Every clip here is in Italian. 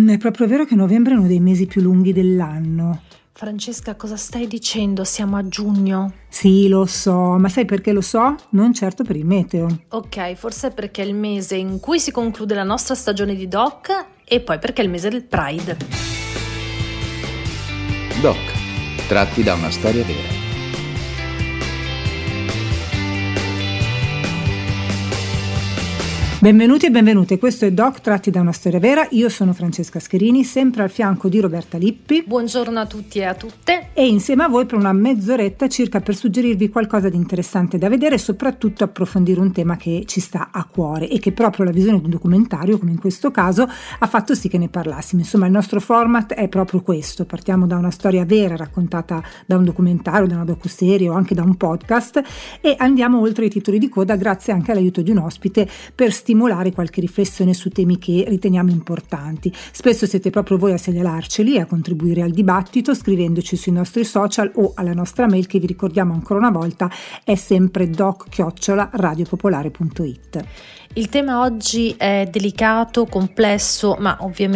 È proprio vero che novembre è uno dei mesi più lunghi dell'anno. Francesca, cosa stai dicendo? Siamo a giugno. Sì, lo so, ma sai perché lo so? Non certo per il meteo. Ok, forse perché è il mese in cui si conclude la nostra stagione di Doc e poi perché è il mese del Pride. Doc, tratti da una storia vera. Benvenuti e benvenute, questo è Doc tratti da una storia vera, io sono Francesca Scherini, sempre al fianco di Roberta Lippi. Buongiorno a tutti e a tutte. E insieme a voi per una mezz'oretta circa per suggerirvi qualcosa di interessante da vedere e soprattutto approfondire un tema che ci sta a cuore e che proprio la visione di un documentario, come in questo caso, ha fatto sì che ne parlassimo. Insomma, il nostro format è proprio questo, partiamo da una storia vera raccontata da un documentario, da una docuserie o anche da un podcast e andiamo oltre i titoli di coda grazie anche all'aiuto di un ospite per stimolare qualche riflessione su temi che riteniamo importanti. Spesso siete proprio voi a segnalarceli e a contribuire al dibattito scrivendoci sui nostri social o alla nostra mail che vi ricordiamo ancora una volta è sempre doc@radiopopolare.it. Il tema oggi è delicato, complesso, ma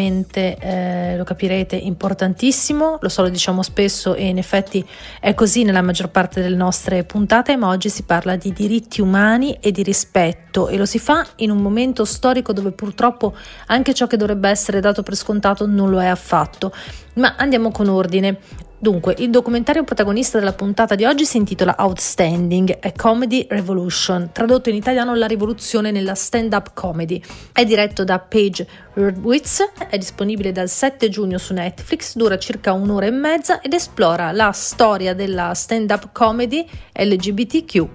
ovviamente lo capirete importantissimo, lo so, lo diciamo spesso e in effetti è così nella maggior parte delle nostre puntate, ma oggi si parla di diritti umani e di rispetto e lo si fa in un momento storico dove purtroppo anche ciò che dovrebbe essere dato per scontato non lo è affatto. Ma andiamo con ordine. Dunque, il documentario protagonista della puntata di oggi si intitola Outstanding, a Comedy Revolution, tradotto in italiano La rivoluzione nella stand-up comedy. È diretto da Paige Hurwitz, è disponibile dal 7 giugno su Netflix, dura circa un'ora e mezza ed esplora la storia della stand-up comedy LGBTQ+.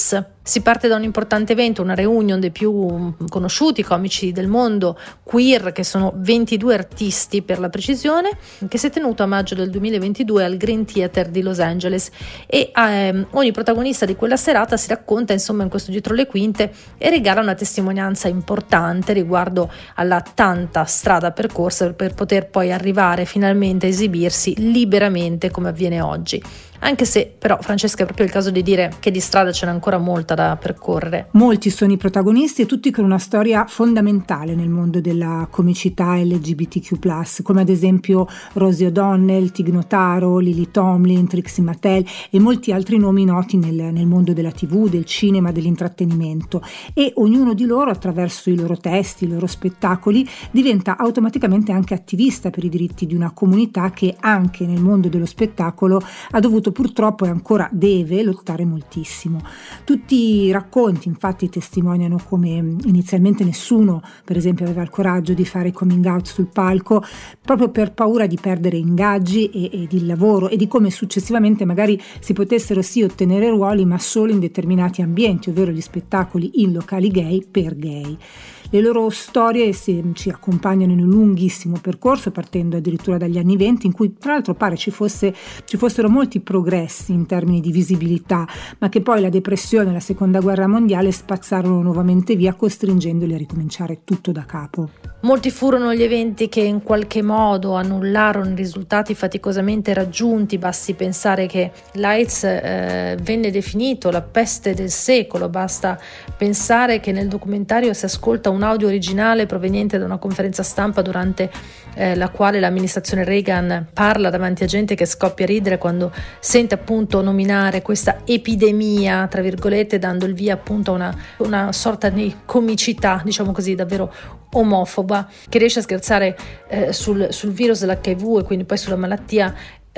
Si parte da un importante evento, una reunion dei più conosciuti comici del mondo queer, che sono 22 artisti per la precisione, che si è tenuto a maggio del 2022 al Green Theater di Los Angeles e ogni protagonista di quella serata si racconta insomma in questo dietro le quinte e regala una testimonianza importante riguardo alla tanta strada percorsa per poter poi arrivare finalmente a esibirsi liberamente come avviene oggi. Anche se però, Francesca, è proprio il caso di dire che di strada ce n'è ancora molta da percorrere. Molti sono i protagonisti e tutti con una storia fondamentale nel mondo della comicità LGBTQ+, come ad esempio Rosie O'Donnell, Tig Notaro, Lily Tomlin, Trixie Mattel e molti altri nomi noti nel mondo della TV, del cinema, dell'intrattenimento. E ognuno di loro, attraverso i loro testi, i loro spettacoli, diventa automaticamente anche attivista per i diritti di una comunità che anche nel mondo dello spettacolo ha dovuto purtroppo e ancora deve lottare moltissimo. Tutti i racconti infatti testimoniano come inizialmente nessuno per esempio aveva il coraggio di fare coming out sul palco proprio per paura di perdere ingaggi ed il lavoro e di come successivamente magari si potessero sì ottenere ruoli ma solo in determinati ambienti, ovvero gli spettacoli in locali gay per gay. Le loro storie ci accompagnano in un lunghissimo percorso partendo addirittura dagli anni 20 in cui tra l'altro pare ci fossero molti progressi in termini di visibilità ma che poi la depressione e la seconda guerra mondiale spazzarono nuovamente via costringendoli a ricominciare tutto da capo. Molti furono gli eventi che in qualche modo annullarono i risultati faticosamente raggiunti, basti pensare che l'AIDS venne definito la peste del secolo, basta pensare che nel documentario si ascolta un audio originale proveniente da una conferenza stampa durante la quale l'amministrazione Reagan parla davanti a gente che scoppia a ridere quando sente appunto nominare questa epidemia, tra virgolette, dando il via appunto a una sorta di comicità, diciamo così, davvero omofoba, che riesce a scherzare sul virus dell'HIV e quindi poi sulla malattia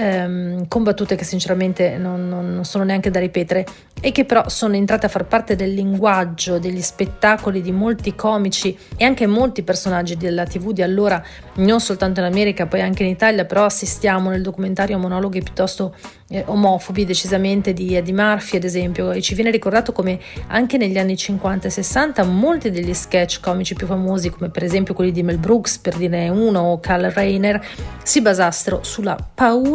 con battute che sinceramente non sono neanche da ripetere e che però sono entrate a far parte del linguaggio, degli spettacoli di molti comici e anche molti personaggi della TV di allora, non soltanto in America, poi anche in Italia, però assistiamo nel documentario a monologhi piuttosto omofobi decisamente di Eddie Murphy ad esempio, e ci viene ricordato come anche negli anni 50 e 60 molti degli sketch comici più famosi, come per esempio quelli di Mel Brooks per dire uno o Carl Reiner, si basassero sulla paura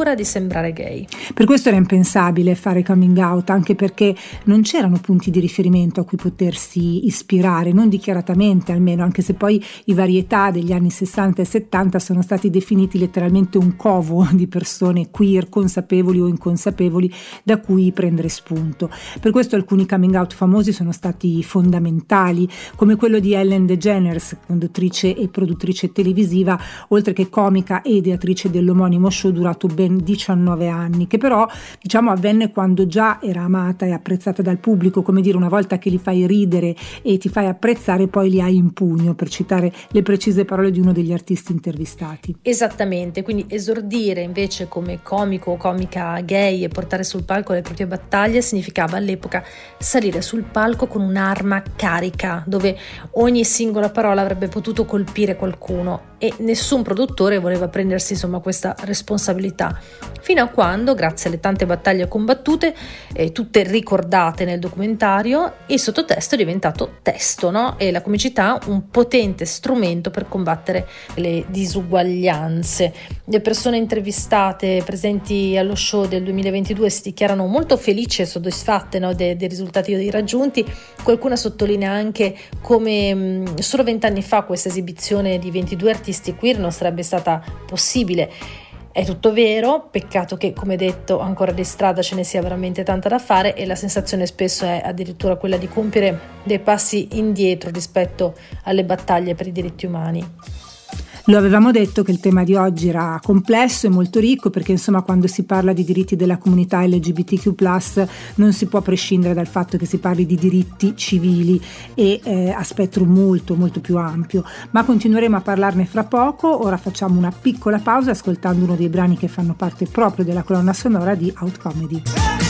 paura di sembrare gay. Per questo era impensabile fare coming out, anche perché non c'erano punti di riferimento a cui potersi ispirare, non dichiaratamente almeno, anche se poi i varietà degli anni 60 e 70 sono stati definiti letteralmente un covo di persone queer, consapevoli o inconsapevoli, da cui prendere spunto. Per questo alcuni coming out famosi sono stati fondamentali, come quello di Ellen DeGeneres, conduttrice e produttrice televisiva, oltre che comica e ideatrice dell'omonimo show durato ben 19 anni, che però avvenne quando già era amata e apprezzata dal pubblico. Come dire, una volta che li fai ridere e ti fai apprezzare, poi li hai in pugno, per citare le precise parole di uno degli artisti intervistati. Esattamente, quindi esordire invece come comico o comica gay e portare sul palco le proprie battaglie significava all'epoca salire sul palco con un'arma carica, dove ogni singola parola avrebbe potuto colpire qualcuno, e nessun produttore voleva prendersi questa responsabilità, fino a quando, grazie alle tante battaglie combattute, tutte ricordate nel documentario, il sottotesto è diventato testo, no? E la comicità un potente strumento per combattere le disuguaglianze. Le persone intervistate presenti allo show del 2022 si dichiarano molto felici e soddisfatte, no, dei risultati raggiunti. Qualcuna sottolinea anche come solo 20 anni fa questa esibizione di 22 artisti queer non sarebbe stata possibile. È tutto vero, peccato che, come detto, ancora di strada ce ne sia veramente tanta da fare, e la sensazione spesso è addirittura quella di compiere dei passi indietro rispetto alle battaglie per i diritti umani. Lo avevamo detto che il tema di oggi era complesso e molto ricco, perché quando si parla di diritti della comunità LGBTQ+, non si può prescindere dal fatto che si parli di diritti civili e a spettro molto molto più ampio, ma continueremo a parlarne fra poco. Ora facciamo una piccola pausa ascoltando uno dei brani che fanno parte proprio della colonna sonora di Out Comedy.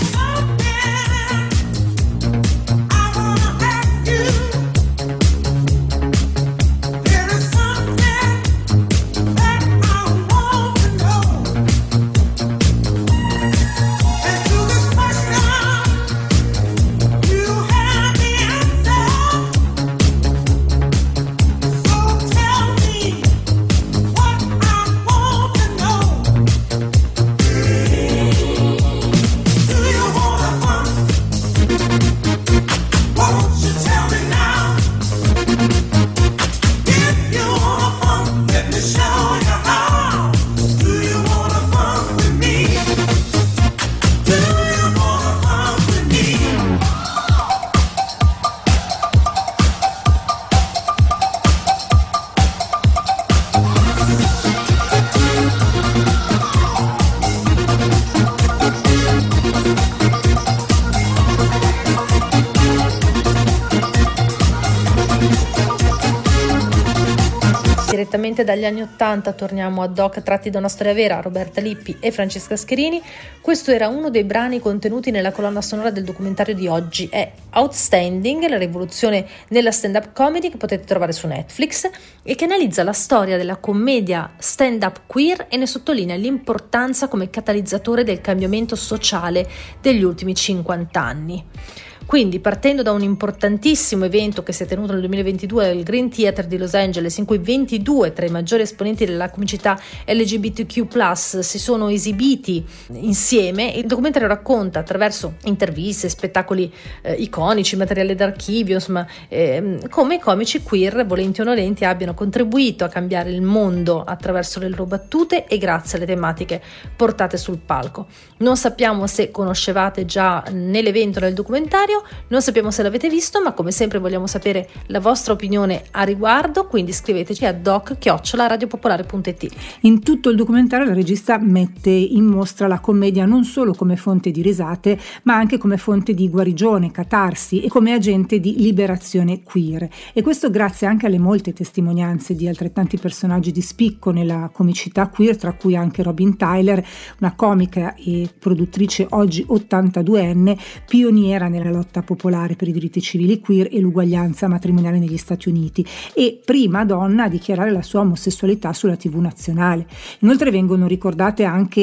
Direttamente dagli anni 80 torniamo a doc tratti da una storia vera, Roberta Lippi e Francesca Scherini. Questo era uno dei brani contenuti nella colonna sonora del documentario di oggi. È Outstanding, la rivoluzione nella stand-up comedy, che potete trovare su Netflix e che analizza la storia della commedia stand-up queer e ne sottolinea l'importanza come catalizzatore del cambiamento sociale degli ultimi 50 anni. Quindi, partendo da un importantissimo evento che si è tenuto nel 2022 al Green Theater di Los Angeles, in cui 22 tra i maggiori esponenti della comicità LGBTQ+ si sono esibiti insieme, il documentario racconta attraverso interviste, spettacoli iconici, materiale d'archivio, come i comici queer, volenti o nolenti, abbiano contribuito a cambiare il mondo attraverso le loro battute e grazie alle tematiche portate sul palco. Non sappiamo se conoscevate già nell'evento, nel documentario, non sappiamo se l'avete visto, ma come sempre vogliamo sapere la vostra opinione a riguardo, quindi scriveteci a doc@radiopopolare.it. In tutto il documentario la regista mette in mostra la commedia non solo come fonte di risate, ma anche come fonte di guarigione, catarsi e come agente di liberazione queer. E questo grazie anche alle molte testimonianze di altrettanti personaggi di spicco nella comicità queer, tra cui anche Robin Tyler, una comica e produttrice oggi 82enne, pioniera nella lotta popolare per i diritti civili queer e l'uguaglianza matrimoniale negli Stati Uniti, e prima donna a dichiarare la sua omosessualità sulla TV nazionale. Inoltre vengono ricordate anche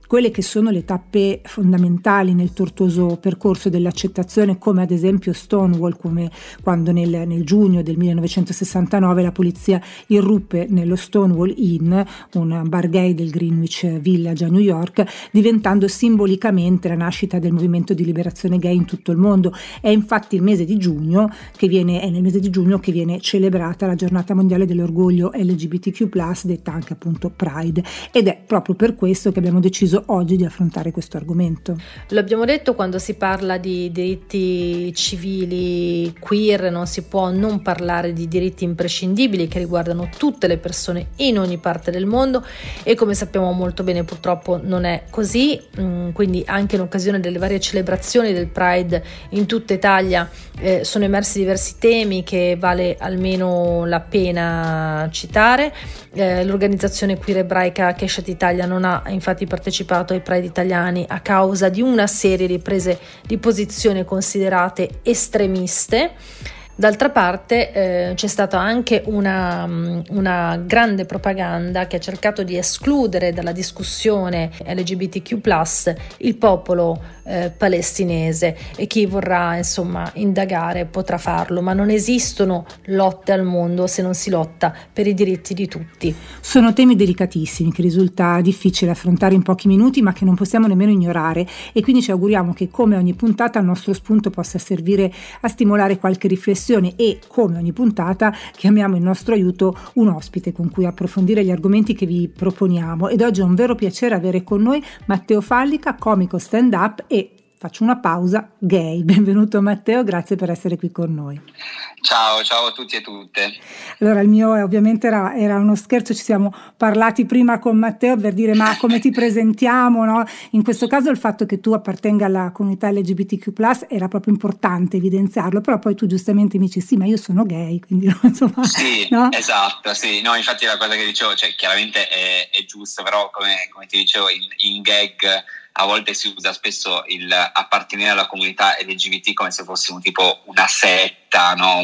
quelle che sono le tappe fondamentali nel tortuoso percorso dell'accettazione, come ad esempio Stonewall, come quando nel giugno del 1969 la polizia irruppe nello Stonewall Inn, un bar gay del Greenwich Village a New York, diventando simbolicamente la nascita del movimento di liberazione gay in tutto il mondo. È infatti nel mese di giugno che viene celebrata la giornata mondiale dell'orgoglio LGBTQ+, detta anche appunto Pride, ed è proprio per questo che abbiamo deciso oggi di affrontare questo argomento. Lo abbiamo detto, quando si parla di diritti civili queer non si può non parlare di diritti imprescindibili che riguardano tutte le persone in ogni parte del mondo, e come sappiamo molto bene purtroppo non è così, quindi anche in occasione delle varie celebrazioni del Pride in tutta Italia sono emersi diversi temi che vale almeno la pena citare. L'organizzazione queer ebraica Keshet Italia non ha infatti partecipato ai Pride italiani a causa di una serie di prese di posizione considerate estremiste. D'altra parte c'è stata anche una grande propaganda che ha cercato di escludere dalla discussione LGBTQ+ il popolo palestinese, e chi vorrà insomma indagare potrà farlo, ma non esistono lotte al mondo se non si lotta per i diritti di tutti. Sono temi delicatissimi che risulta difficile affrontare in pochi minuti, ma che non possiamo nemmeno ignorare, e quindi ci auguriamo che come ogni puntata il nostro spunto possa servire a stimolare qualche riflessione, e come ogni puntata chiamiamo in nostro aiuto un ospite con cui approfondire gli argomenti che vi proponiamo, ed oggi è un vero piacere avere con noi Matteo Fallica, comico stand-up e, faccio una pausa, gay. Benvenuto Matteo, grazie per essere qui con noi. Ciao a tutti e tutte. Allora, il mio ovviamente era uno scherzo, ci siamo parlati prima con Matteo per dire ma come ti presentiamo, no? In questo caso il fatto che tu appartenga alla comunità LGBTQ+ era proprio importante evidenziarlo, però poi tu giustamente mi dici sì, ma io sono gay, quindi insomma... Sì, no? Esatto, sì. No, infatti la cosa che dicevo, cioè chiaramente è giusto, però come ti dicevo in gag a volte si usa spesso il appartenere alla comunità LGBT come se fossimo tipo una setta, no?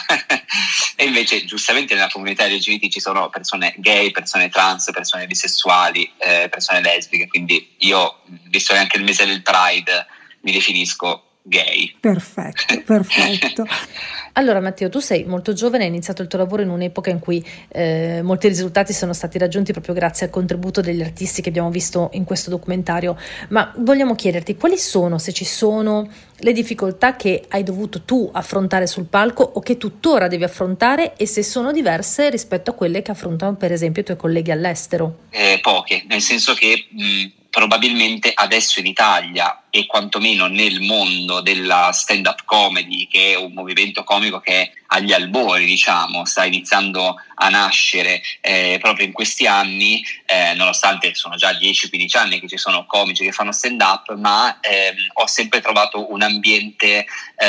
E invece giustamente nella comunità LGBT ci sono persone gay, persone trans, persone bisessuali, persone lesbiche, quindi io, visto che anche il mese del Pride, mi definisco gay. Perfetto. Allora Matteo, tu sei molto giovane, hai iniziato il tuo lavoro in un'epoca in cui molti risultati sono stati raggiunti proprio grazie al contributo degli artisti che abbiamo visto in questo documentario, ma vogliamo chiederti quali sono, se ci sono, le difficoltà che hai dovuto tu affrontare sul palco o che tuttora devi affrontare, e se sono diverse rispetto a quelle che affrontano per esempio i tuoi colleghi all'estero. Poche, nel senso che probabilmente adesso in Italia, e quantomeno nel mondo della stand-up comedy, che è un movimento comico che è agli albori, diciamo, sta iniziando a nascere proprio in questi anni, nonostante sono già 10-15 anni che ci sono comici che fanno stand-up, ma ho sempre trovato un ambiente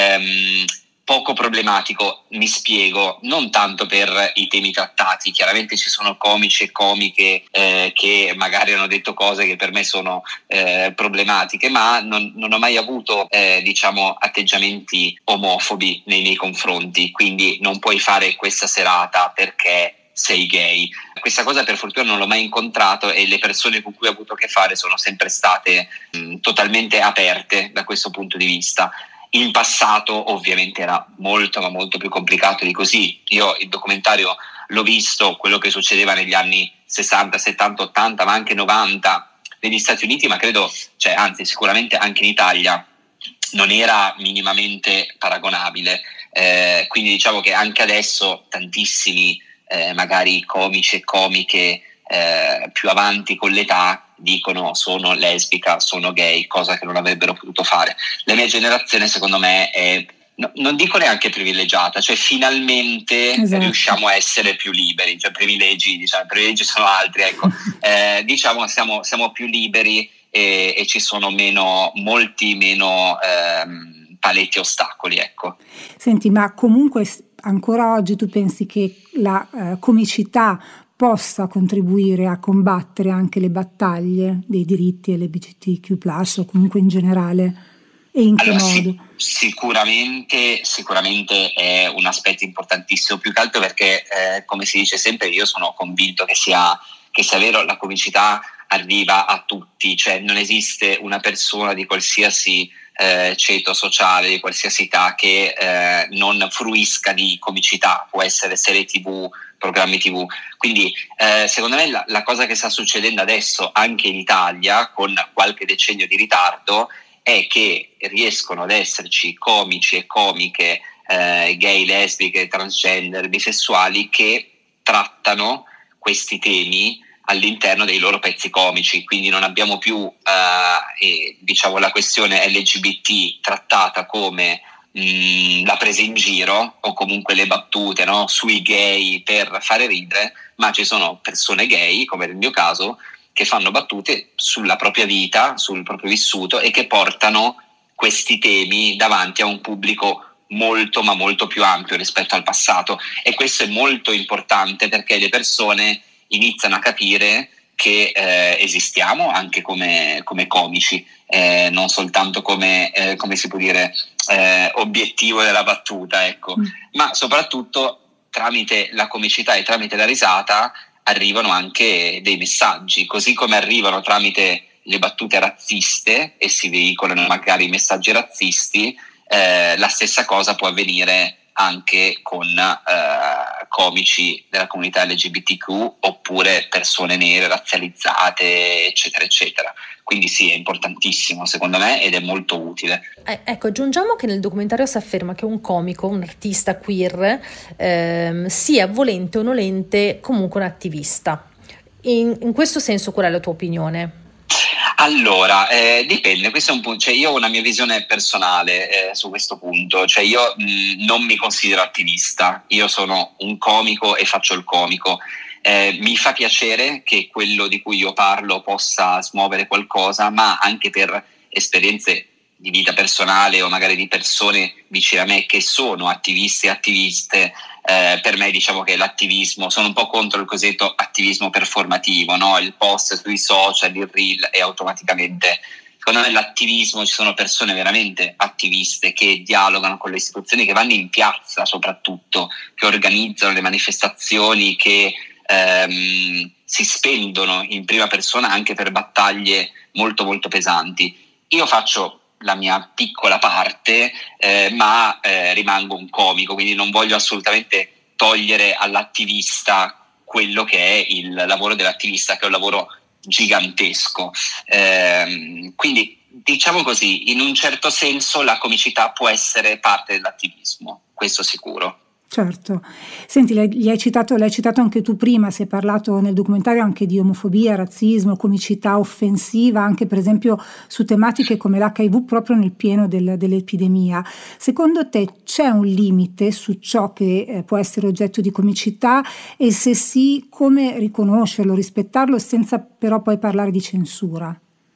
poco problematico. Mi spiego, non tanto per i temi trattati, chiaramente ci sono comici e comiche che magari hanno detto cose che per me sono problematiche, ma non ho mai avuto atteggiamenti omofobi nei miei confronti, quindi non puoi fare questa serata perché sei gay. Questa cosa per fortuna non l'ho mai incontrato, e le persone con cui ho avuto a che fare sono sempre state totalmente aperte da questo punto di vista. In passato ovviamente era molto ma molto più complicato di così. Io il documentario l'ho visto, quello che succedeva negli anni 60, 70, 80, ma anche 90 negli Stati Uniti, ma credo, anzi sicuramente anche in Italia non era minimamente paragonabile. Quindi diciamo che anche adesso tantissimi magari comici e comiche più avanti con l'età dicono sono lesbica, sono gay, cosa che non avrebbero potuto fare. La mia generazione secondo me è, non dico neanche privilegiata, cioè finalmente riusciamo a essere più liberi, privilegi sono altri, ecco. Diciamo siamo più liberi e ci sono molti meno paletti e ostacoli, ecco. Senti, ma comunque ancora oggi tu pensi che la comicità possa contribuire a combattere anche le battaglie dei diritti LGBTQ+, o comunque in generale, e in che modo? Sicuramente è un aspetto importantissimo, più che altro perché come si dice sempre, io sono convinto che sia vero, la comicità arriva a tutti, cioè non esiste una persona di qualsiasi ceto sociale, di qualsiasi età che non fruisca di comicità, può essere serie TV, programmi TV. Quindi secondo me la cosa che sta succedendo adesso anche in Italia, con qualche decennio di ritardo, è che riescono ad esserci comici e comiche gay, lesbiche, transgender, bisessuali che trattano questi temi all'interno dei loro pezzi comici, quindi non abbiamo più diciamo la questione LGBT trattata come la presa in giro o comunque le battute, no, sui gay per fare ridere, ma ci sono persone gay, come nel mio caso, che fanno battute sulla propria vita, sul proprio vissuto e che portano questi temi davanti a un pubblico molto ma molto più ampio rispetto al passato, e questo è molto importante perché le persone iniziano a capire che esistiamo anche come comici, non soltanto come si può dire obiettivo della battuta, ecco, ma soprattutto tramite la comicità e tramite la risata arrivano anche dei messaggi, così come arrivano tramite le battute razziste e si veicolano magari messaggi razzisti. La stessa cosa può avvenire anche con comici della comunità LGBTQ oppure persone nere, razzializzate, eccetera, eccetera. Quindi sì, è importantissimo secondo me ed è molto utile. Ecco, aggiungiamo che nel documentario si afferma che un comico, un artista queer, sia volente o nolente comunque un attivista. In questo senso, qual è la tua opinione? Allora, dipende, questo è un punto, cioè io ho una mia visione personale su questo punto, cioè io non mi considero attivista, io sono un comico e faccio il comico. Mi fa piacere che quello di cui io parlo possa smuovere qualcosa, ma anche per esperienze di vita personale o magari di persone vicine a me che sono attivisti e attiviste, per me diciamo che l'attivismo, sono un po' contro il cosiddetto attivismo performativo, no? Il post sui social, il reel e automaticamente, secondo me l'attivismo, ci sono persone veramente attiviste che dialogano con le istituzioni, che vanno in piazza soprattutto, che organizzano le manifestazioni, che si spendono in prima persona anche per battaglie molto molto pesanti. Io faccio la mia piccola parte, ma rimango un comico, quindi non voglio assolutamente togliere all'attivista quello che è il lavoro dell'attivista, che è un lavoro gigantesco. Quindi diciamo così, in un certo senso la comicità può essere parte dell'attivismo, questo sicuro. Certo. Senti, l'hai citato anche tu prima, si è parlato nel documentario anche di omofobia, razzismo, comicità offensiva, anche per esempio su tematiche come l'HIV proprio nel pieno dell'epidemia. Secondo te c'è un limite su ciò che può essere oggetto di comicità e se sì, come riconoscerlo, rispettarlo senza però poi parlare di censura?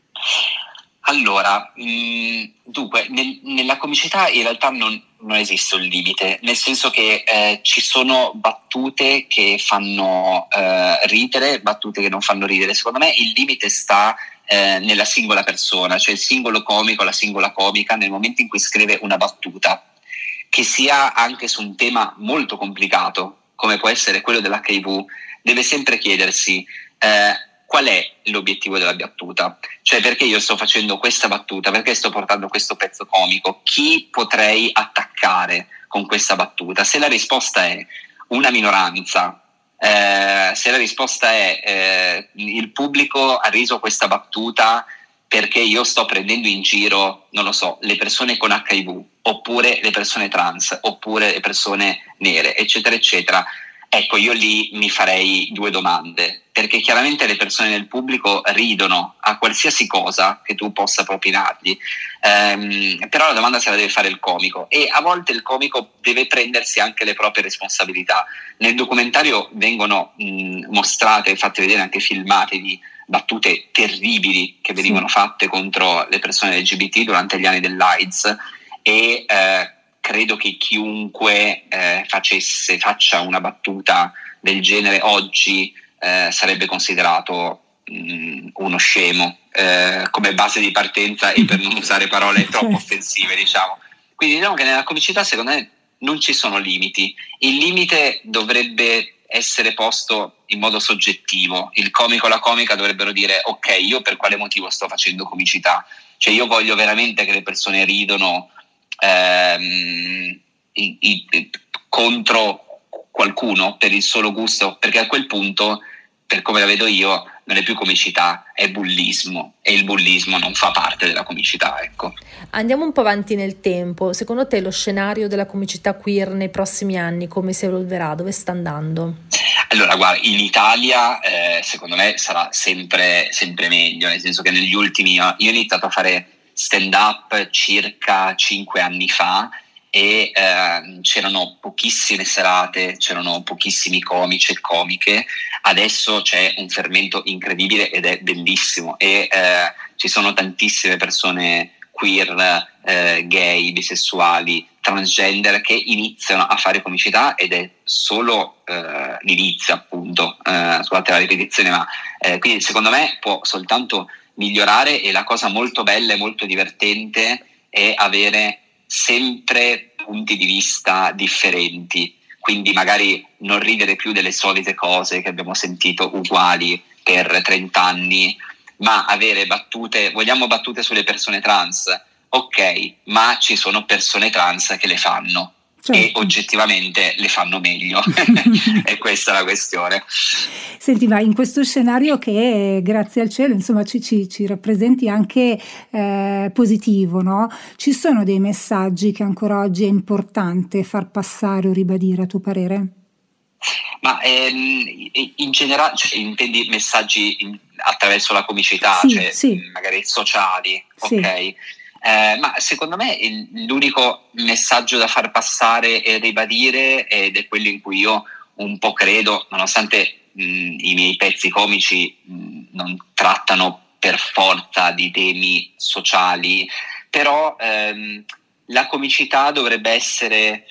Allora, dunque, nella comicità in realtà non esiste un limite, nel senso che ci sono battute che fanno ridere, battute che non fanno ridere. Secondo me il limite sta nella singola persona, cioè il singolo comico, la singola comica, nel momento in cui scrive una battuta, che sia anche su un tema molto complicato, come può essere quello dell'HIV, deve sempre chiedersi qual è l'obiettivo della battuta? Cioè, perché io sto facendo questa battuta? Perché sto portando questo pezzo comico? Chi potrei attaccare con questa battuta? Se la risposta è una minoranza, se la risposta è il pubblico ha riso questa battuta perché io sto prendendo in giro, non lo so, le persone con HIV, oppure le persone trans, oppure le persone nere, eccetera, eccetera. Ecco, io lì mi farei due domande, perché chiaramente le persone nel pubblico ridono a qualsiasi cosa che tu possa propinargli, però la domanda se la deve fare il comico, e a volte il comico deve prendersi anche le proprie responsabilità. Nel documentario vengono mostrate, fatte vedere anche filmate di battute terribili che venivano fatte contro le persone LGBT durante gli anni dell'AIDS, e credo che chiunque faccia una battuta del genere oggi sarebbe considerato uno scemo come base di partenza, e per non usare parole troppo offensive, diciamo. Quindi diciamo che nella comicità secondo me non ci sono limiti. Il limite dovrebbe essere posto in modo soggettivo. Il comico o la comica dovrebbero dire: ok, io per quale motivo sto facendo comicità? Cioè, io voglio veramente che le persone ridono contro qualcuno per il solo gusto, perché a quel punto, per come la vedo io, non è più comicità, è bullismo, e il bullismo non fa parte della comicità, ecco. Andiamo un po' avanti nel tempo. Secondo te lo scenario della comicità queer nei prossimi anni come si evolverà? Dove sta andando? Allora, guarda, in Italia secondo me sarà sempre meglio, nel senso che negli ultimi io ho iniziato a fare stand-up circa 5 anni fa e c'erano pochissime serate, c'erano pochissimi comici e comiche. Adesso c'è un fermento incredibile ed è bellissimo, e ci sono tantissime persone queer, gay, bisessuali, transgender che iniziano a fare comicità, ed è solo l'inizio, appunto, scusate la ripetizione, ma quindi secondo me può soltanto migliorare, e la cosa molto bella e molto divertente è avere sempre punti di vista differenti, quindi magari non ridere più delle solite cose che abbiamo sentito uguali per 30 anni, ma avere battute. Vogliamo battute sulle persone trans? Ok, ma ci sono persone trans che le fanno, certo, e oggettivamente le fanno meglio. E questa è la questione. Senti, ma in questo scenario che grazie al cielo insomma ci rappresenti anche positivo, no? Ci sono dei messaggi che ancora oggi è importante far passare o ribadire, a tuo parere? Ma in generale, cioè, intendi messaggi attraverso la comicità, sì, cioè sì, magari sociali, sì. Ok? Ma secondo me l'unico messaggio da far passare e ribadire, ed è quello in cui io un po' credo, nonostante i miei pezzi comici non trattano per forza di temi sociali, però la comicità dovrebbe essere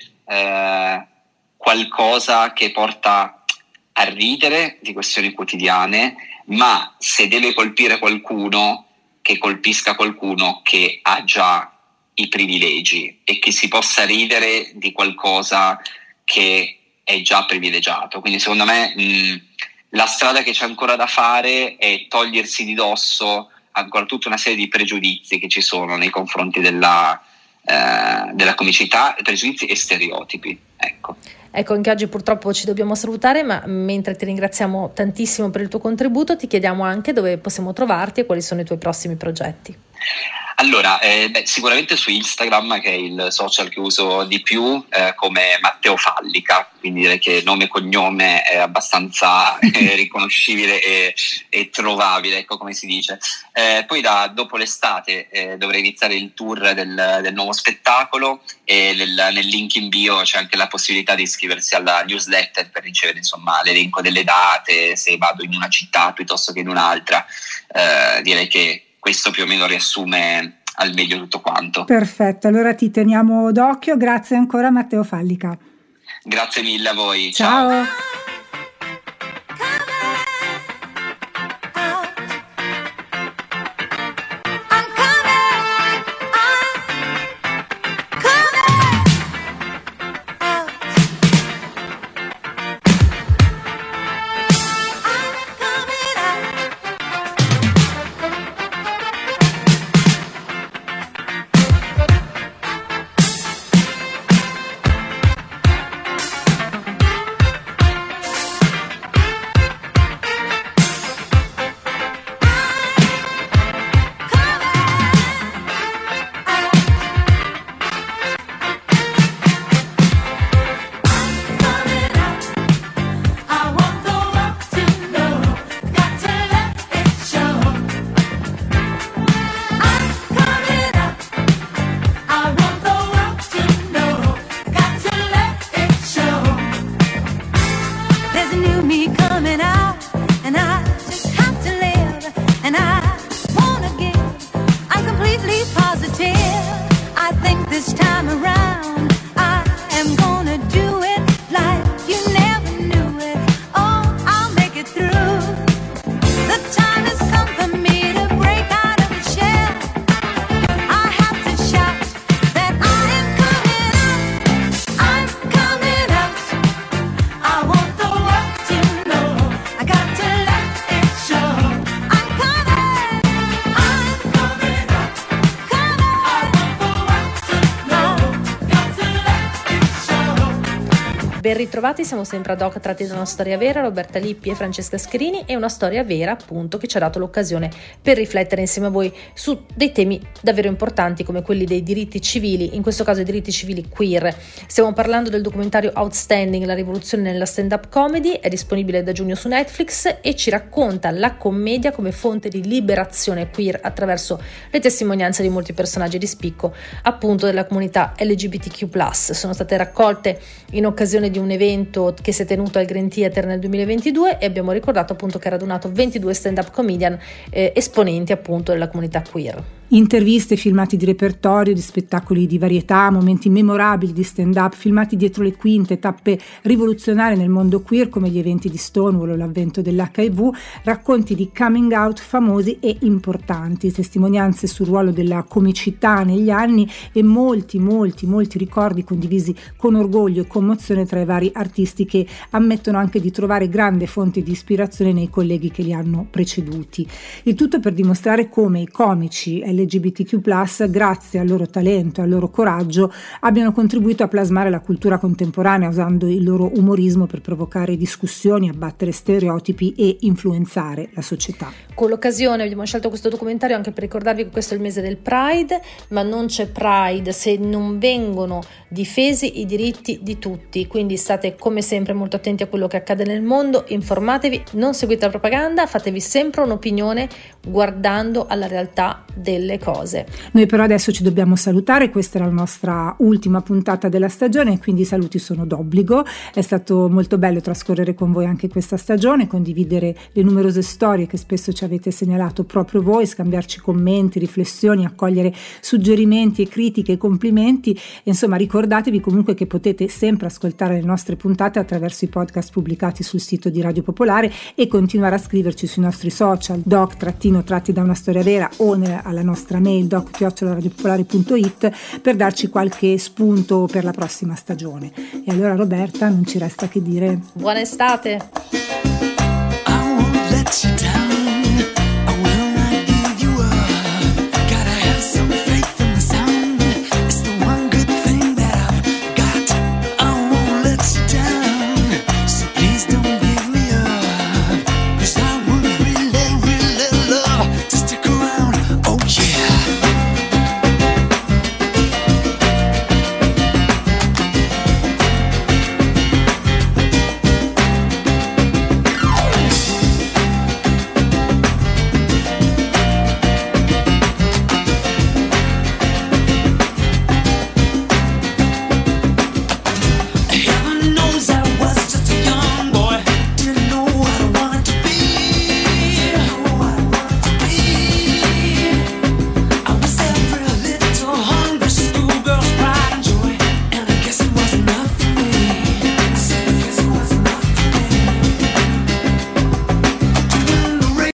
qualcosa che porta a ridere di questioni quotidiane, ma se deve colpire qualcuno, che colpisca qualcuno che ha già i privilegi, e che si possa ridere di qualcosa che è già privilegiato. Quindi secondo me la strada che c'è ancora da fare è togliersi di dosso ancora tutta una serie di pregiudizi che ci sono nei confronti della comicità, pregiudizi e stereotipi, ecco. Ecco, anche oggi purtroppo ci dobbiamo salutare, ma mentre ti ringraziamo tantissimo per il tuo contributo, ti chiediamo anche dove possiamo trovarti e quali sono i tuoi prossimi progetti. Allora, sicuramente su Instagram, che è il social che uso di più, come Matteo Fallica, quindi direi che nome e cognome è abbastanza riconoscibile e trovabile, ecco come si dice. Poi dopo l'estate dovrei iniziare il tour del nuovo spettacolo, e nel link in bio c'è anche la possibilità di iscriversi alla newsletter per ricevere insomma l'elenco delle date, se vado in una città piuttosto che in un'altra. Direi che questo più o meno riassume al meglio tutto quanto. Perfetto, allora ti teniamo d'occhio. Grazie ancora Matteo Fallica. Grazie mille a voi. Ciao. Ben ritrovati, siamo sempre ad hoc tratti da una storia vera, Roberta Lippi e Francesca Scherini, e una storia vera appunto che ci ha dato l'occasione per riflettere insieme a voi su dei temi davvero importanti come quelli dei diritti civili, in questo caso i diritti civili queer. Stiamo parlando del documentario Outstanding, la rivoluzione nella stand-up comedy, è disponibile da giugno su Netflix e ci racconta la commedia come fonte di liberazione queer attraverso le testimonianze di molti personaggi di spicco appunto della comunità LGBTQ+. Sono state raccolte in occasione di un evento che si è tenuto al Green Theater nel 2022 e abbiamo ricordato appunto che ha radunato 22 stand-up comedian esponenti appunto della comunità queer. Interviste, filmati di repertorio, di spettacoli di varietà, momenti memorabili di stand-up, filmati dietro le quinte, tappe rivoluzionarie nel mondo queer come gli eventi di Stonewall o l'avvento dell'HIV, racconti di coming out famosi e importanti, testimonianze sul ruolo della comicità negli anni e molti ricordi condivisi con orgoglio e commozione tra i vari artisti che ammettono anche di trovare grande fonte di ispirazione nei colleghi che li hanno preceduti. Il tutto per dimostrare come i comici LGBTQ+, grazie al loro talento e al loro coraggio, abbiano contribuito a plasmare la cultura contemporanea usando il loro umorismo per provocare discussioni, abbattere stereotipi e influenzare la società. Con l'occasione abbiamo scelto questo documentario anche per ricordarvi che questo è il mese del Pride, ma non c'è Pride se non vengono difesi i diritti di tutti, quindi state come sempre molto attenti a quello che accade nel mondo, informatevi, non seguite la propaganda, fatevi sempre un'opinione guardando alla realtà delle cose. Noi però adesso ci dobbiamo salutare, questa era la nostra ultima puntata della stagione, quindi i saluti sono d'obbligo. È stato molto bello trascorrere con voi anche questa stagione, condividere le numerose storie che spesso ci avete segnalato proprio voi, scambiarci commenti, riflessioni, accogliere suggerimenti e critiche e complimenti. Insomma, ricordatevi comunque che potete sempre ascoltare le nostre puntate attraverso i podcast pubblicati sul sito di Radio Popolare e continuare a scriverci sui nostri social doc-tratti da una storia vera o alla nostra mail doc@radiopopolare.it per darci qualche spunto per la prossima stagione. E allora Roberta, non ci resta che dire buona estate. I won't let you down.